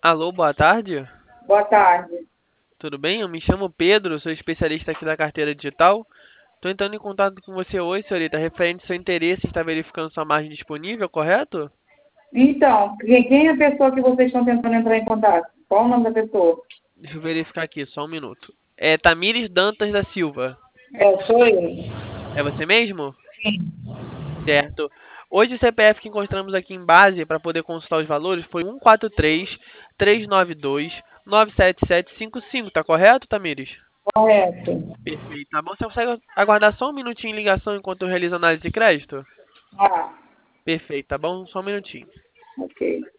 Alô, boa tarde. Boa tarde. Tudo bem? Eu me chamo Pedro, sou especialista aqui da carteira digital. Estou entrando em contato com você hoje, senhorita, referente ao seu interesse em estar verificando sua margem disponível, correto? Então, quem é a pessoa que vocês estão tentando entrar em contato? Qual o nome da pessoa? Deixa eu verificar aqui, só um minuto. É Tamires Dantas da Silva. Sou eu. É você mesmo? Sim. Certo. Hoje o CPF que encontramos aqui em base para poder consultar os valores foi 143-392-97755, tá correto, Tamires? Correto. Perfeito. Tá bom? Você consegue aguardar só um minutinho em ligação enquanto eu realizo a análise de crédito? Ah, Perfeito, tá bom? Só um minutinho. ok.